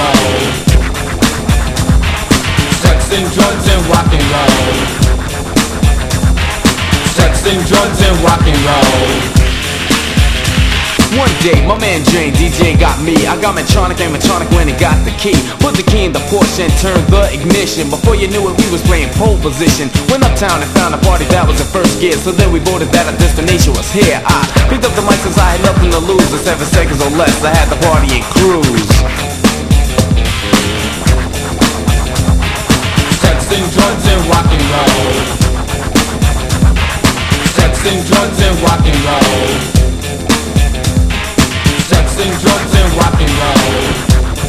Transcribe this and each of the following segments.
roll. Sex and drugs and rock and roll. Sex and drugs and rock and roll. One day, my man Jane, DJ got me. I got Medtronic and Medtronic when he got the key. Put the key in the Porsche and turned the ignition. Before you knew it, we was playing pole position. Went uptown and found a party that was in first gear. So then we voted that our destination was here. I picked up the mic since I had nothing to lose. In 7 seconds or less, I had the party and cruise. Sex and drugs and rock and roll. Sex and drugs and rock and roll. Sex and drugs and rock and roll.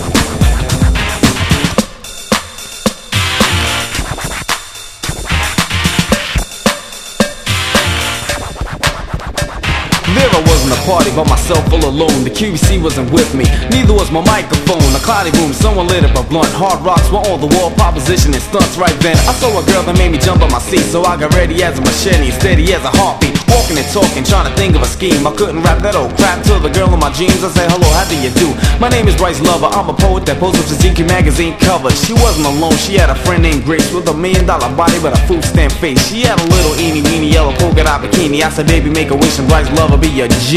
There I was in the party by myself all alone. The QVC wasn't with me, neither was my microphone. A cloudy room, someone lit up a blunt. Hard rocks were on the wall, proposition and stunts. Right then I saw a girl that made me jump on my seat. So I got ready as a machete, steady as a heartbeat. Walking and talking, trying to think of a scheme. I couldn't rap that old crap to the girl in my jeans. I said, hello, how do you do? My name is Bryce Lover, I'm a poet that posed up to ZQ magazine cover. She wasn't alone, she had a friend named Grace with $1 million body but a food stamp face. She had a little eeny weeny yellow polka dot bikini. I said, baby, make a wish and Bryce Lover be your G.